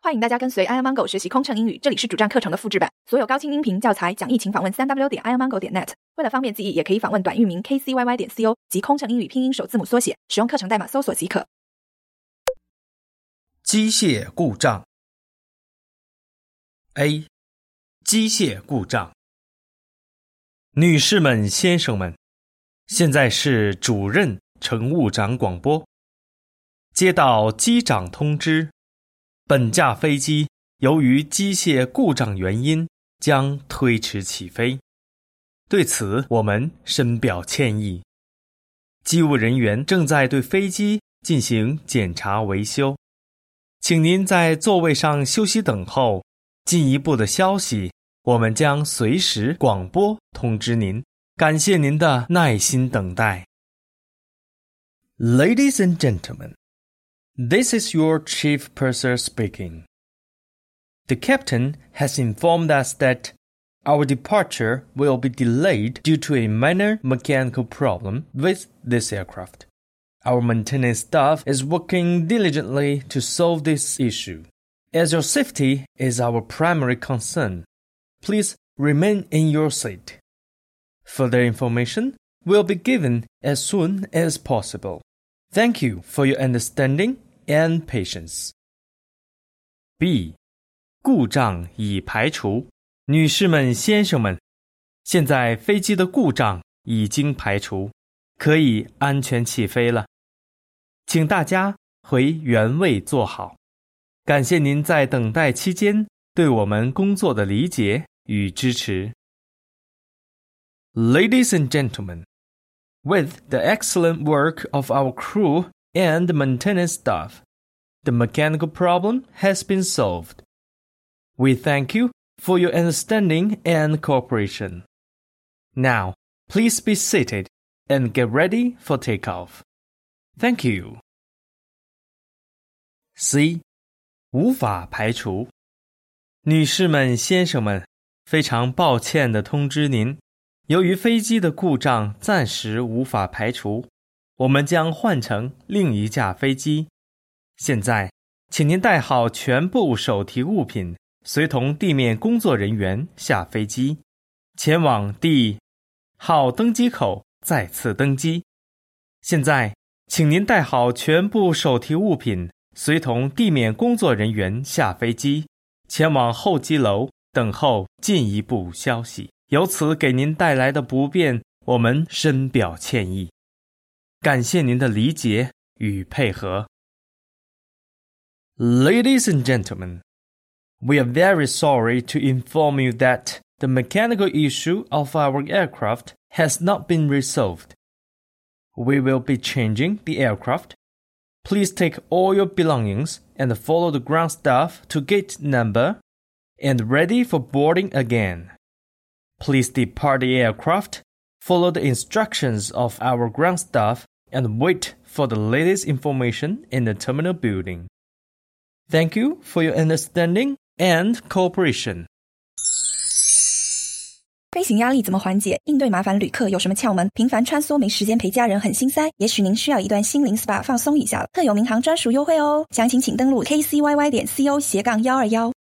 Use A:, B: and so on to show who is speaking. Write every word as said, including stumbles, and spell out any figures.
A: 欢迎大家跟随 iomango 学习空乘英语，这里是主站课程的复制版，所有高清音频教材讲义请访问 三 w 点 iomango 点 net。为了方便记忆，也可以访问短域名 k c y y 点 co 及空乘英语拼音首字母缩写，使用课程代码搜索即可。
B: 机械故障 A. 机械故障。女士们、先生们，现在是主任乘务长广播。接到机长通知，本架飞机由于机械故障原因将推迟起飞，对此我们深表歉意。机务人员正在对飞机进行检查维修，请您在座位上休息等候，进一步的消息我们将随时广播通知您，感谢您的耐心等待。 Ladies and gentlemen, this is your chief purser speaking. The captain has informed us that our departure will be delayed due to a minor mechanical problem with this aircraft. Our maintenance staff is working diligently to solve this issue. As your safety is our primary concern, please remain in your seat. Further information will be given as soon as possible. Thank you for your understanding and patience. B. 故障已排除。女士们、先生们，现在飞机的故障已经排除，可以安全起飞了。请大家回原位坐好。感谢您在等待期间对我们工作的理解与支持。Ladies and gentlemen, with the excellent work of our crew and maintenance staff, the mechanical problem has been solved. We thank you for your understanding and cooperation. Now, please be seated and get ready for takeoff. Thank you. C. 无法排除。女士们、先生们，非常抱歉地通知您，由于飞机的故障暂时无法排除，我们将换成另一架飞机。现在，请您带好全部手提物品，随同地面工作人员下飞机，前往第号登机口再次登机。现在，请您带好全部手提物品，随同地面工作人员下飞机，前往候机楼等候进一步消息。由此给您带来的不便，我们深表歉意，感谢您的理解与配合。Ladies and gentlemen, we are very sorry to inform you that the mechanical issue of our aircraft has not been resolved. We will be changing the aircraft. Please take all your belongings and follow the ground staff to gate number and ready for boarding again. Please depart the aircraft, follow the instructions of our ground staff, and wait for the latest information in the terminal building. Thank you for your understanding and cooperation.
A: 飞行压力怎么缓解？应对麻烦旅客有什么窍门？频繁穿梭没时间陪家人很心塞，也许您需要一段心灵 S P A 放松一下了。特有民航专属优惠哦，详情请登录 k c y y 点 co 斜杠一二一。